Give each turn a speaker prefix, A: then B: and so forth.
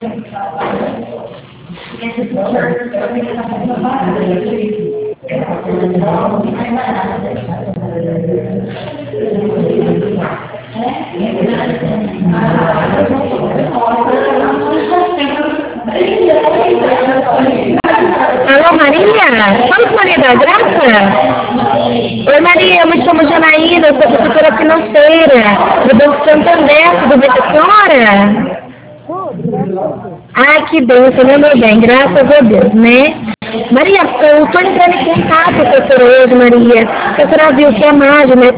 A: Alô, Maria? Fala, Maria da Graça? Oi, Maria, eu me chamo Janaína, eu sou professora financeira do Banco Santander, tudo bem com a senhora? Ah, que bênção, né, meu bem? Graças a Deus, né? Maria, eu estou entrando em contato com a senhora hoje, Maria. A senhora viu que a Marge, né,